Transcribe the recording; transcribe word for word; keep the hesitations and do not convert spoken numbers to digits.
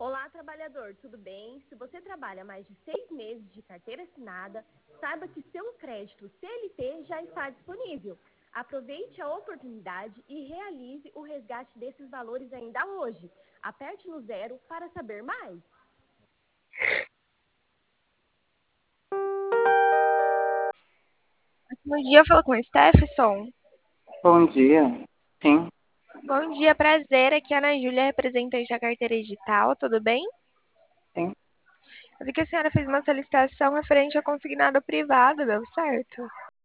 Olá, trabalhador, tudo bem? Se você trabalha mais de seis meses de carteira assinada, saiba que seu crédito C L T já está disponível. Aproveite a oportunidade e realize o resgate desses valores ainda hoje. Aperte no zero para saber mais. Bom dia, falo com o Stefson. Bom dia. Sim, Bom dia, prazer. Aqui é a Ana Júlia, representante da carteira digital, tudo bem? sim. Eu vi que a senhora fez uma solicitação referente ao consignado privado, deu certo?